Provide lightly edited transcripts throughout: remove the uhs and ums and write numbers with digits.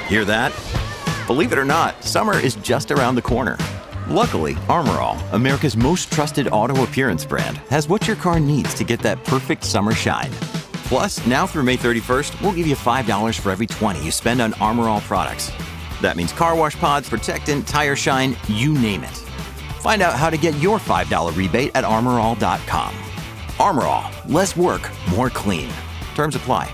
Hear that? Believe it or not, summer is just around the corner. Luckily, Armor All, America's most trusted auto appearance brand, has what your car needs to get that perfect summer shine. Plus, now through May 31st, we'll give you $5 for every $20 you spend on Armor All products. That means car wash pods, protectant, tire shine, you name it. Find out how to get your $5 rebate at armorall.com. Armor All, less work, more clean. Terms apply.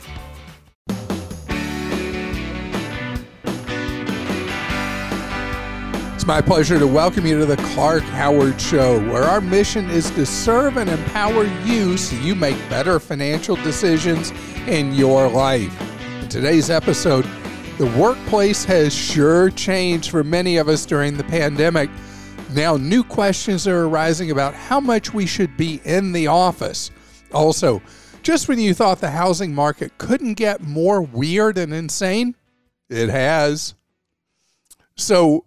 It's my pleasure to welcome you to the Clark Howard Show, where our mission is to serve and empower you so you make better financial decisions in your life. In today's episode, the workplace has sure changed for many of us during the pandemic. Now, new questions are arising about how much we should be in the office. Also, just when you thought the housing market couldn't get more weird and insane, it has. So,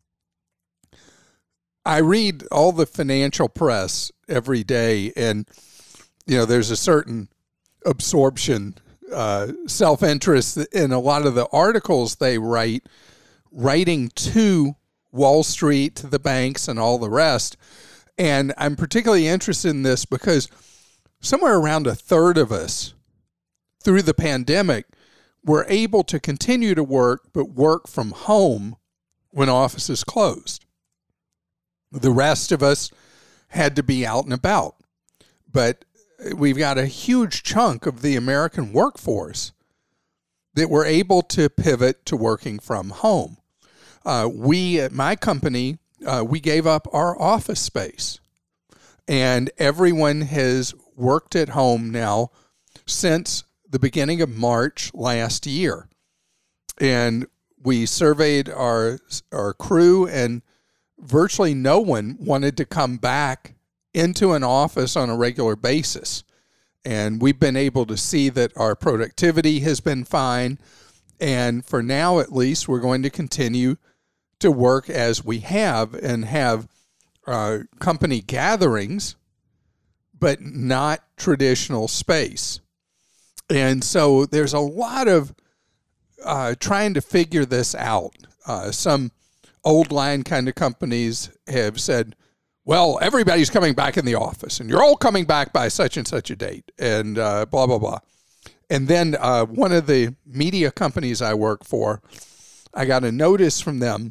I read all the financial press every day, and, there's a certain absorption, self-interest in a lot of the articles they writing to Wall Street, to the banks, and all the rest. And I'm particularly interested in this because somewhere around a third of us through the pandemic were able to continue to work, but work from home when offices closed. The rest of us had to be out and about. But we've got a huge chunk of the American workforce that were able to pivot to working from home. We, at my company, we gave up our office space. And everyone has worked at home now since the beginning of March last year. And we surveyed our crew, and virtually no one wanted to come back into an office on a regular basis. And we've been able to see that our productivity has been fine. And for now, at least, we're going to continue to work as we have and have company gatherings, but not traditional space. And so there's a lot of trying to figure this out. Some old line kind of companies have said, well, everybody's coming back in the office and you're all coming back by such and such a date and blah, blah, blah. And then one of the media companies I work for, I got a notice from them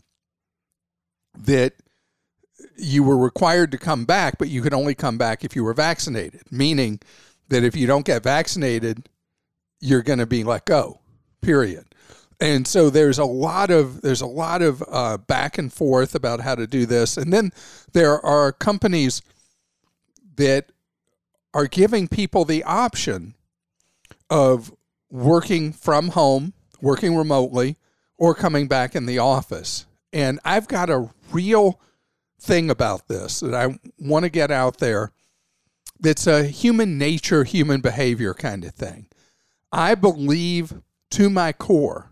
that you were required to come back, but you could only come back if you were vaccinated, meaning that if you don't get vaccinated, you're going to be let go, period. And so there's a lot of back and forth about how to do this. And then there are companies that are giving people the option of working from home, working remotely, or coming back in the office. And I've got a real thing about this that I want to get out there that's a human nature, human behavior kind of thing. I believe to my core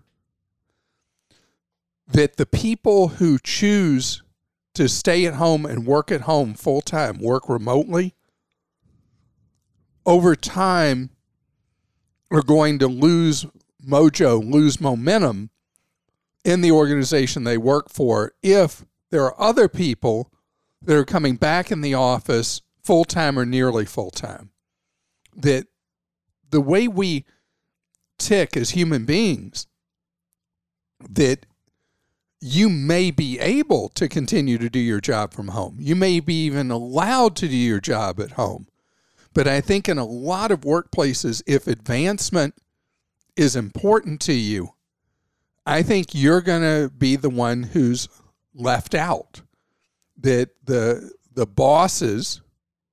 that the people who choose to stay at home and work at home full-time, work remotely, over time are going to lose mojo, lose momentum in the organization they work for if there are other people that are coming back in the office full-time or nearly full-time. That the way we tick as human beings, that you may be able to continue to do your job from home. You may be even allowed to do your job at home. But I think in a lot of workplaces, if advancement is important to you, I think you're going to be the one who's left out. That the bosses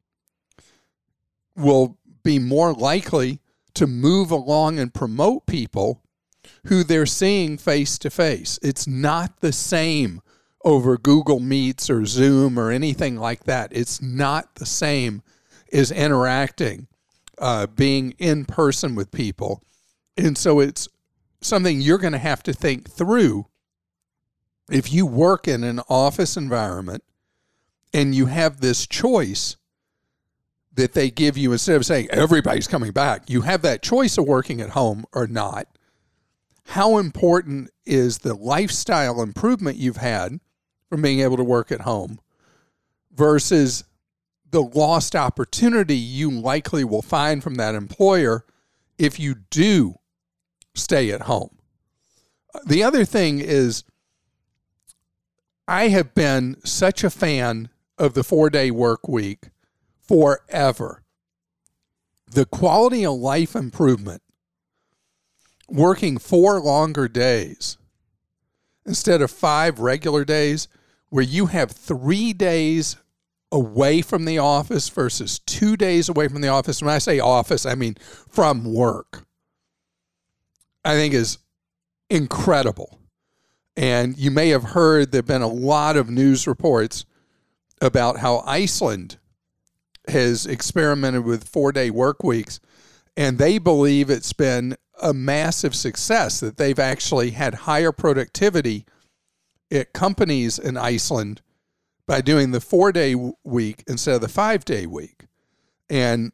will be more likely to move along and promote people who they're seeing face to face. It's not the same over Google Meets or Zoom or anything like that. It's not the same as interacting, being in person with people. And so it's something you're going to have to think through. If you work in an office environment and you have this choice that they give you, instead of saying everybody's coming back, you have that choice of working at home or not. how important is the lifestyle improvement you've had from being able to work at home versus the lost opportunity you likely will find from that employer if you do stay at home. The other thing is, I have been such a fan of the 4-day work week forever. The quality of life improvement, working 4 longer days instead of 5 regular days, where you have 3 days away from the office versus 2 days away from the office. When I say office, I mean from work, I think is incredible. And you may have heard there have been a lot of news reports about how Iceland has experimented with 4-day work weeks, and they believe it's been a massive success, that they've actually had higher productivity at companies in Iceland by doing the 4-day week instead of the 5-day week. And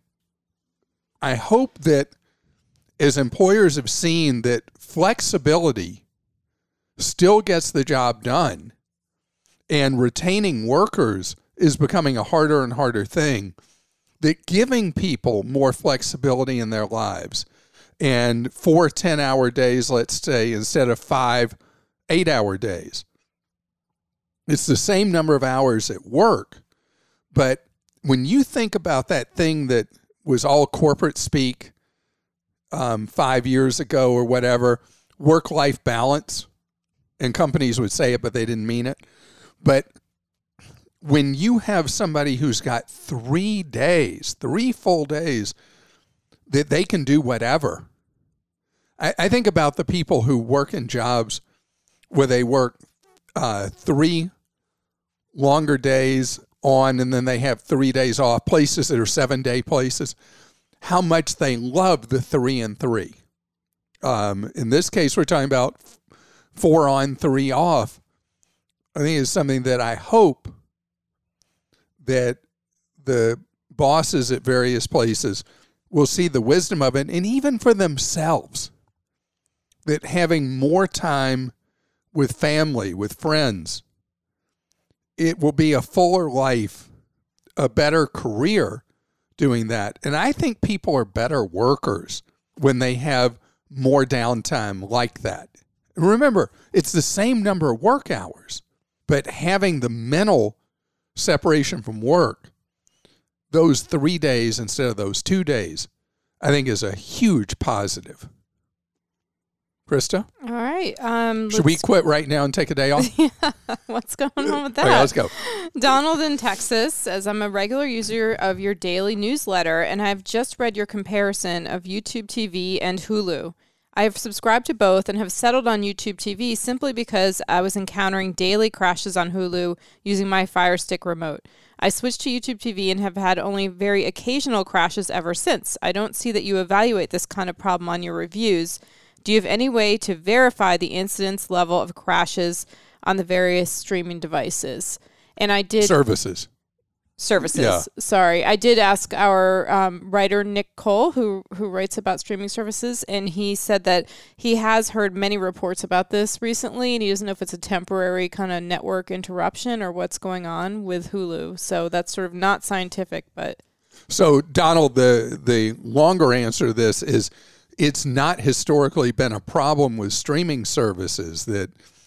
I hope that as employers have seen that flexibility still gets the job done, and retaining workers is becoming a harder and harder thing, that giving people more flexibility in their lives, and 4 10-hour days, let's say, instead of 5 8-hour days. It's the same number of hours at work, but when you think about that thing that was all corporate speak 5 years ago or whatever, work-life balance, and companies would say it, but they didn't mean it. But when you have somebody who's got 3 days, 3 full days, that they can do whatever. I think about the people who work in jobs where they work 3 longer days on, and then they have 3 days off, places that are 7-day places, how much they love the 3 and 3. In this case, we're talking about 4 on, 3 off. I think it's something that I hope that the bosses at various places will see the wisdom of it, and even for themselves, that having more time with family, with friends, it will be a fuller life, a better career doing that. And I think people are better workers when they have more downtime like that. And remember, it's the same number of work hours, but having the mental separation from work, those 3 days instead of those 2 days, I think is a huge positive. Krista? All right. Should we quit right now and take a day off? Yeah. What's going on with that? Okay, let's go. Donald in Texas says, I'm a regular user of your daily newsletter, and I've just read your comparison of YouTube TV and Hulu. I have subscribed to both and have settled on YouTube TV simply because I was encountering daily crashes on Hulu using my Fire Stick remote. I switched to YouTube TV and have had only very occasional crashes ever since. I don't see that you evaluate this kind of problem on your reviews. Do you have any way to verify the incidence level of crashes on the various streaming devices? And I did... Services. Yeah. Sorry. I did ask our writer, Nick Cole, who writes about streaming services, and he said that he has heard many reports about this recently, and he doesn't know if it's a temporary kind of network interruption or what's going on with Hulu. So that's sort of not scientific, but... So, Donald, the longer answer to this is it's not historically been a problem with streaming services that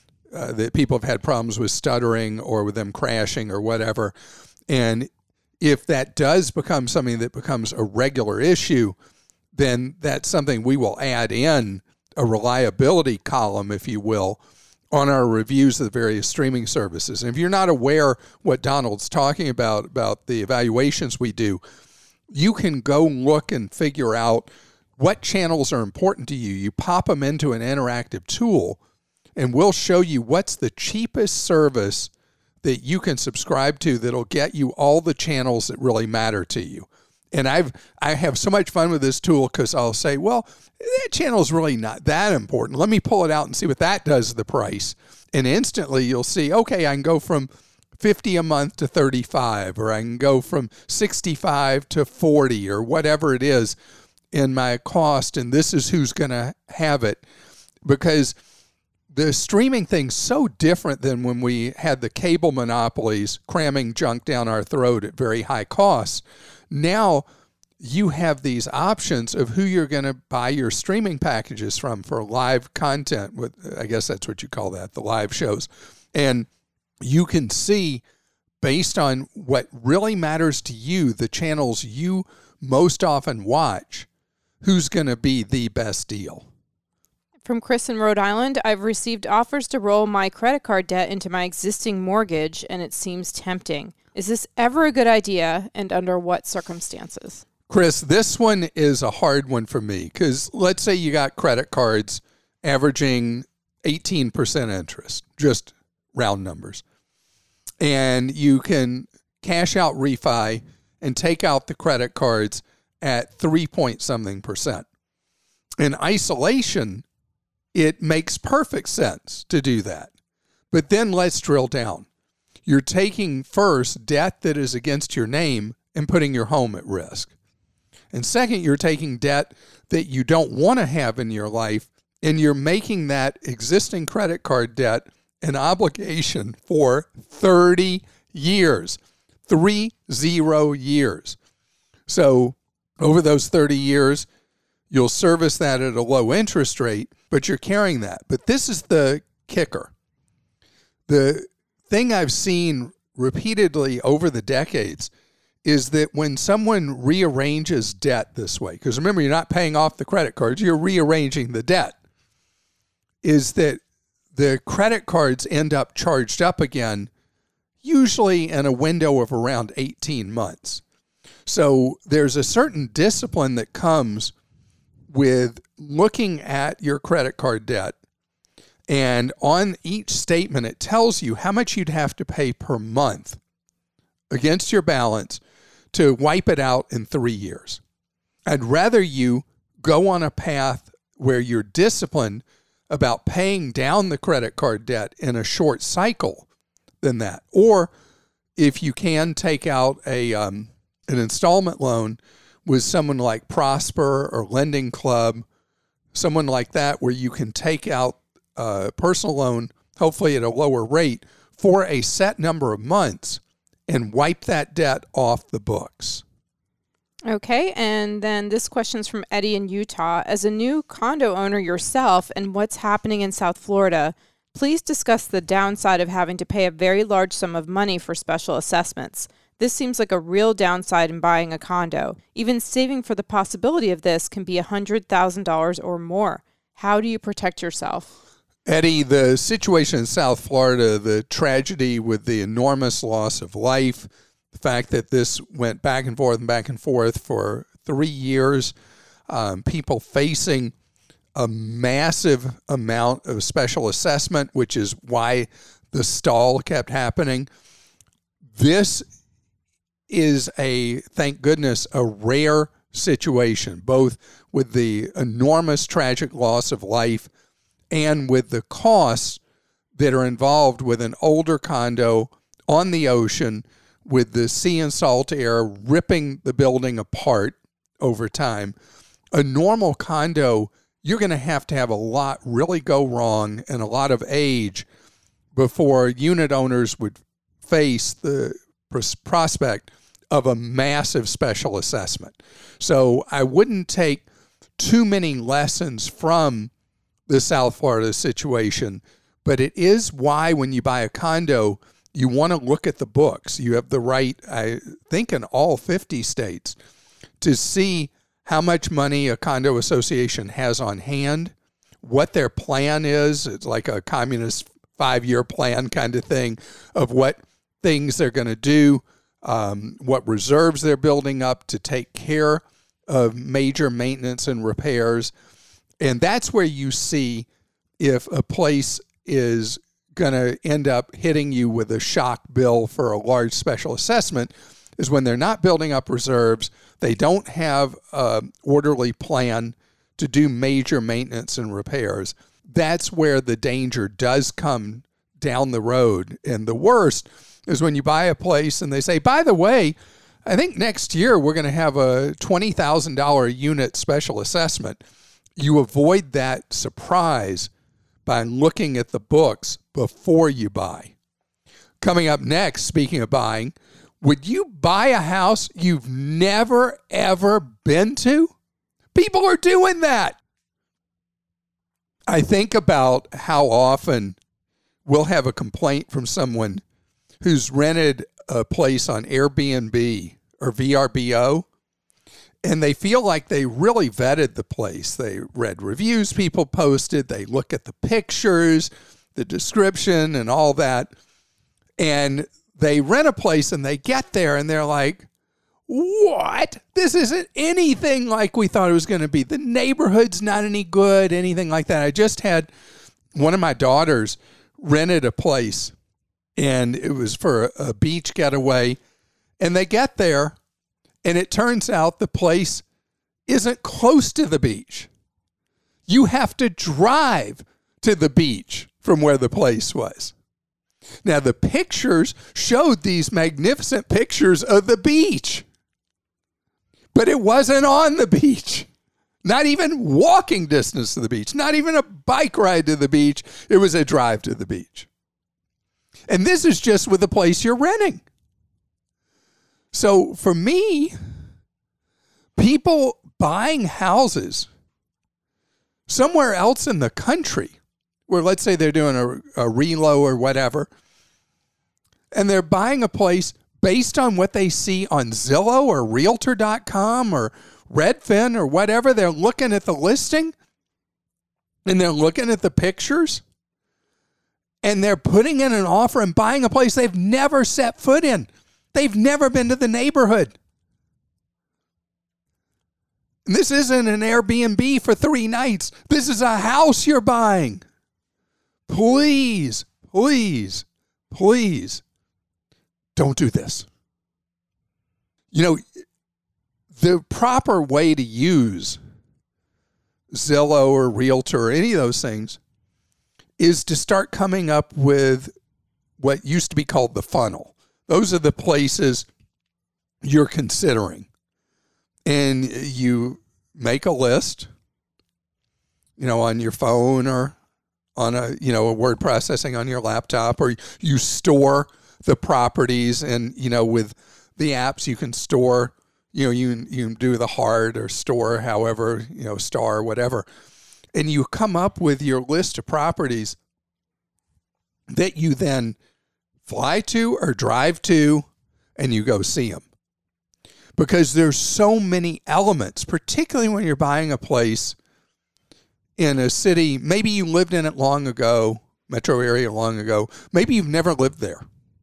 people have had problems with stuttering or with them crashing or whatever. And if that does become something that becomes a regular issue, then that's something we will add in a reliability column, if you will, on our reviews of the various streaming services. And if you're not aware what Donald's talking about the evaluations we do, you can go look and figure out what channels are important to you. You pop them into an interactive tool, and we'll show you what's the cheapest service that you can subscribe to that'll get you all the channels that really matter to you. And I have so much fun with this tool because I'll say, well, that channel is really not that important. Let me pull it out and see what that does to the price. And instantly you'll see, okay, I can go from $50 a month to $35, or I can go from $65 to $40, or whatever it is in my cost, and this is who's going to have it. because the streaming thing's so different than when we had the cable monopolies cramming junk down our throat at very high costs. Now you have these options of who you're going to buy your streaming packages from for live content. With, I guess that's what you call that, the live shows. And you can see, based on what really matters to you, the channels you most often watch, who's going to be the best deal. From Chris in Rhode Island, I've received offers to roll my credit card debt into my existing mortgage, and it seems tempting. Is this ever a good idea, and under what circumstances? Chris, this one is a hard one for me, because let's say you got credit cards averaging 18% interest, just round numbers, and you can cash out refi and take out the credit cards at 3-point-something%. In isolation, it makes perfect sense to do that. But then let's drill down. You're taking first debt that is against your name and putting your home at risk. And second, you're taking debt that you don't want to have in your life, and you're making that existing credit card debt an obligation for 30 years. 30 years. So over those 30 years, you'll service that at a low interest rate, but you're carrying that. But this is the kicker. The thing I've seen repeatedly over the decades is that when someone rearranges debt this way, because remember, you're not paying off the credit cards, you're rearranging the debt, is that the credit cards end up charged up again, usually in a window of around 18 months. So there's a certain discipline that comes with looking at your credit card debt, and on each statement it tells you how much you'd have to pay per month against your balance to wipe it out in 3 years. I'd rather you go on a path where you're disciplined about paying down the credit card debt in a short cycle than that. Or if you can, take out an installment loan with someone like Prosper or Lending Club, someone like that, where you can take out a personal loan, hopefully at a lower rate, for a set number of months and wipe that debt off the books. Okay, and then this question's from Eddie in Utah. As a new condo owner yourself and what's happening in South Florida, please discuss the downside of having to pay a very large sum of money for special assessments. This seems like a real downside in buying a condo. Even saving for the possibility of this can be $100,000 or more. How do you protect yourself? Eddie, the situation in South Florida, the tragedy with the enormous loss of life, the fact that this went back and forth for 3 years, people facing a massive amount of special assessment, which is why the stall kept happening. This is thank goodness, a rare situation, both with the enormous tragic loss of life and with the costs that are involved with an older condo on the ocean with the sea and salt air ripping the building apart over time. A normal condo, you're going to have a lot really go wrong and a lot of age before unit owners would face the prospect of a massive special assessment. So I wouldn't take too many lessons from the South Florida situation, but it is why when you buy a condo, you want to look at the books. You have the right, I think in all 50 states, to see how much money a condo association has on hand, what their plan is. It's like a communist 5-year plan kind of thing of what things they're going to do, what reserves they're building up to take care of major maintenance and repairs. And that's where you see if a place is going to end up hitting you with a shock bill for a large special assessment, is when they're not building up reserves, they don't have an orderly plan to do major maintenance and repairs. That's where the danger does come down the road. And the worst is when you buy a place and they say, by the way, I think next year we're going to have a $20,000 unit special assessment. you avoid that surprise by looking at the books before you buy. Coming up next, speaking of buying, would you buy a house you've never, ever been to? People are doing that. I think about how often we'll have a complaint from someone who's rented a place on Airbnb or VRBO, and they feel like they really vetted the place. They read reviews people posted, they look at the pictures, the description, and all that, and they rent a place and they get there and they're like, what? This isn't anything like we thought it was going to be. The neighborhood's not any good, anything like that. I just had one of my daughters rented a place, and it was for a beach getaway, and they get there, and it turns out the place isn't close to the beach. You have to drive to the beach from where the place was. Now, the pictures showed these magnificent pictures of the beach, but it wasn't on the beach. Not even walking distance to the beach, not even a bike ride to the beach. It was a drive to the beach. And this is just with the place you're renting. So for me, people buying houses somewhere else in the country, where let's say they're doing a relo or whatever, and they're buying a place based on what they see on Zillow or Realtor.com or Redfin or whatever. They're looking at the listing and they're looking at the pictures and they're putting in an offer and buying a place they've never set foot in. They've never been to the neighborhood. And this isn't an Airbnb for 3 nights. This is a house you're buying. Please, please, please don't do this. You know, the proper way to use Zillow or Realtor or any of those things is to start coming up with what used to be called the funnel. Those are the places you're considering. And you make a list, you know, on your phone or on a word processing on your laptop, or you store the properties, and, you know, with the apps you can store, you know, you can do the hard or store, however, you know, star, whatever. And you come up with your list of properties that you then fly to or drive to, and you go see them. Because there's so many elements, particularly when you're buying a place in a city. Maybe you lived in it long ago, metro area long ago. Maybe you've never lived there.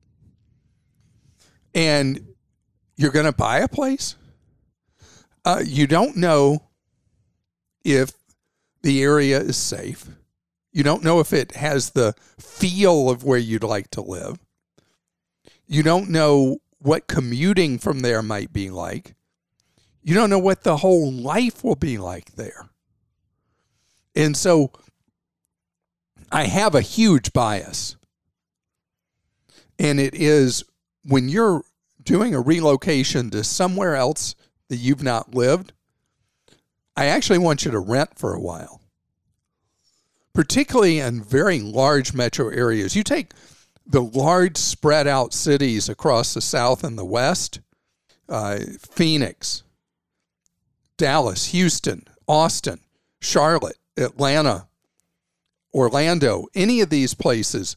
And you're going to buy a place. You don't know if the area is safe. You don't know if it has the feel of where you'd like to live. You don't know what commuting from there might be like. You don't know what the whole life will be like there. And so I have a huge bias. And it is when you're doing a relocation to somewhere else that you've not lived, I actually want you to rent for a while. Particularly in very large metro areas. You take the large spread out cities across the South and the West, Phoenix, Dallas, Houston, Austin, Charlotte, Atlanta, Orlando, any of these places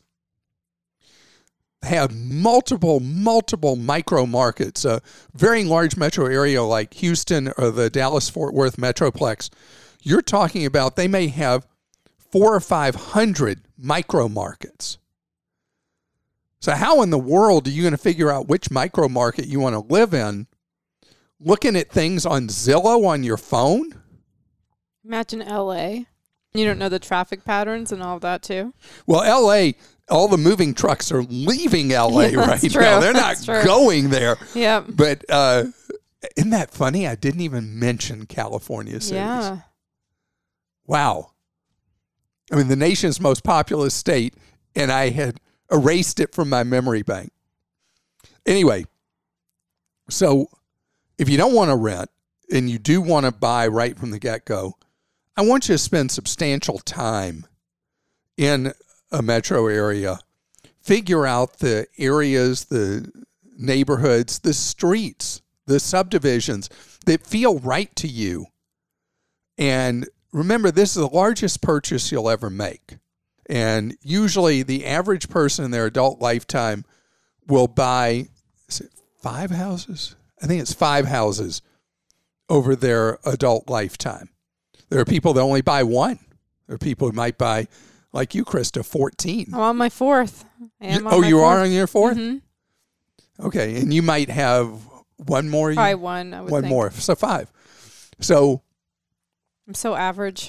have multiple micro markets. A very large metro area like Houston or the Dallas-Fort Worth Metroplex, you're talking about they may have 400 or 500 micro markets. So how in the world are you going to figure out which micro market you want to live in looking at things on Zillow on your phone? Imagine LA. You don't know the traffic patterns and all of that too? Well, LA, all the moving trucks are leaving LA right true. now. They're not going there. Yeah. But isn't that funny? I didn't even mention California cities. Yeah. Wow. I mean, the nation's most populous state, and I had erased it from my memory bank. Anyway, so if you don't want to rent and you do want to buy right from the get-go, I want you to spend substantial time in a metro area. Figure out the areas, the neighborhoods, the streets, the subdivisions that feel right to you. And remember, this is the largest purchase you'll ever make. And usually the average person in their adult lifetime will buy, is it 5 houses? I think it's 5 houses over their adult lifetime. There are people that only buy 1. There are people who might buy, like you, Krista, 14. I'm on my 4th. You are on your 4th? Mm-hmm. Okay, and you might have one more. Probably one, I would think. More, so 5. So I'm so average.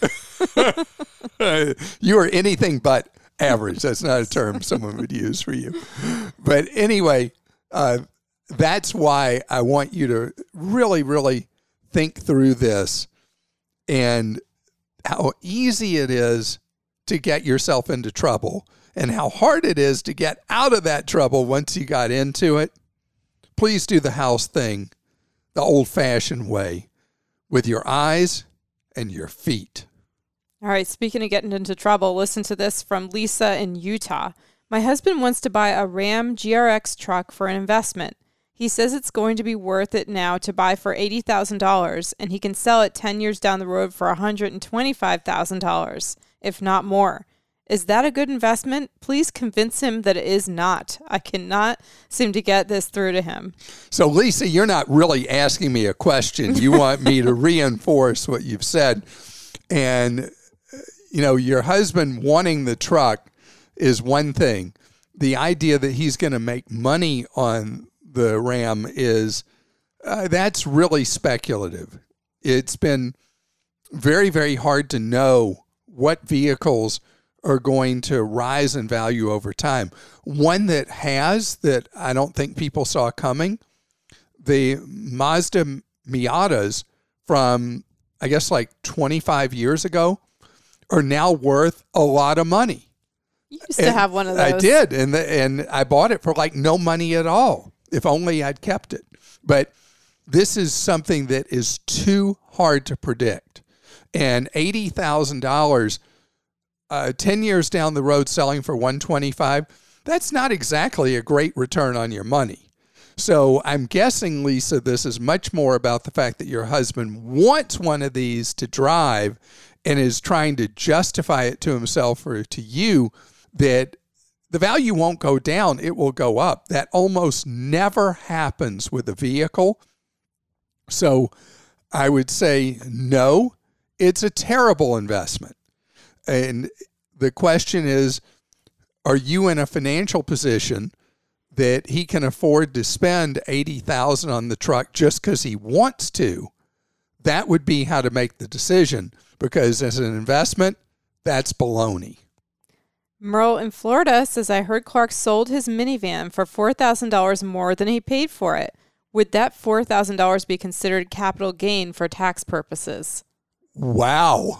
You are anything but average. That's not a term someone would use for you. But anyway, that's why I want you to really, really think through this and how easy it is to get yourself into trouble and how hard it is to get out of that trouble once you got into it. Please do the house thing the old-fashioned way with your eyes and your feet. All right, speaking of getting into trouble, listen to this from Lisa in Utah. My husband wants to buy a Ram GRX truck for an investment. He says it's going to be worth it now to buy for $80,000, and he can sell it 10 years down the road for $125,000, if not more. Is that a good investment? Please convince him that it is not. I cannot seem to get this through to him. So, Lisa, you're not really asking me a question. You want me to reinforce what you've said. And, your husband wanting the truck is one thing. The idea that he's going to make money on the Ram is, that's really speculative. It's been very, very hard to know what vehicles are going to rise in value over time. One that I don't think people saw coming, the Mazda Miatas from, I guess, like 25 years ago are now worth a lot of money. You used to have one of those. I did, and I bought it for like no money at all, if only I'd kept it. But this is something that is too hard to predict. And $80,000 10 years down the road selling for $125,000, that's not exactly a great return on your money. So I'm guessing, Lisa, this is much more about the fact that your husband wants one of these to drive and is trying to justify it to himself or to you that the value won't go down, it will go up. That almost never happens with a vehicle. So I would say no, it's a terrible investment. And the question is, are you in a financial position that he can afford to spend $80,000 on the truck just because he wants to? That would be how to make the decision, because as an investment, that's baloney. Merle in Florida says, I heard Clark sold his minivan for $4,000 more than he paid for it. Would that $4,000 be considered capital gain for tax purposes? Wow.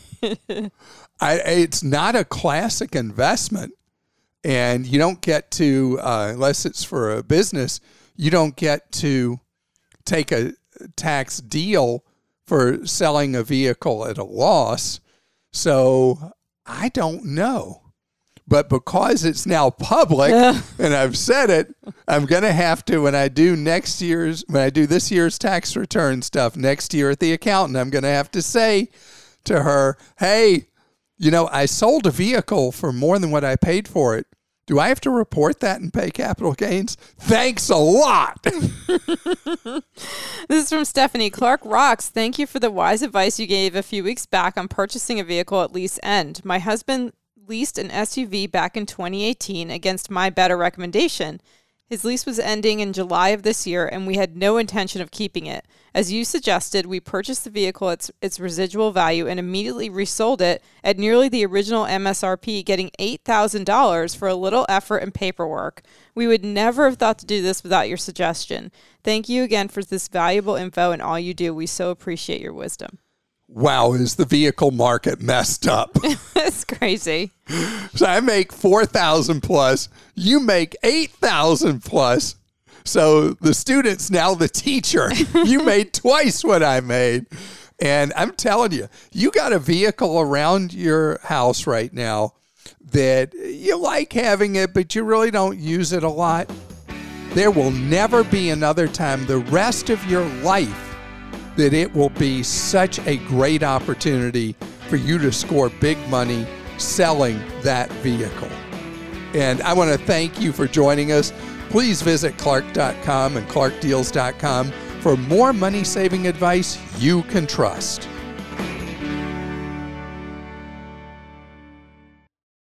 It's not a classic investment, and you don't get to, unless it's for a business, you don't get to take a tax deal for selling a vehicle at a loss. So I don't know. But because it's now public, and I've said it, I'm going to have to, when I do this year's tax return stuff next year at the accountant, I'm going to have to say to her, hey, I sold a vehicle for more than what I paid for it. Do I have to report that and pay capital gains? Thanks a lot. This is from Stephanie. Clark rocks. Thank you for the wise advice you gave a few weeks back on purchasing a vehicle at lease end. My husband leased an SUV back in 2018 against my better recommendation. His lease was ending in July of this year, and we had no intention of keeping it. As you suggested, we purchased the vehicle at its residual value and immediately resold it at nearly the original MSRP, getting $8,000 for a little effort and paperwork. We would never have thought to do this without your suggestion. Thank you again for this valuable info and all you do. We so appreciate your wisdom. Wow, is the vehicle market messed up? It's crazy. So I make $4,000 plus. You make $8,000 plus. So the student's now the teacher. You made twice what I made. And I'm telling you, you got a vehicle around your house right now that you like having it, but you really don't use it a lot. There will never be another time the rest of your life that it will be such a great opportunity for you to score big money selling that vehicle. And I want to thank you for joining us. Please visit Clark.com and ClarkDeals.com for more money-saving advice you can trust.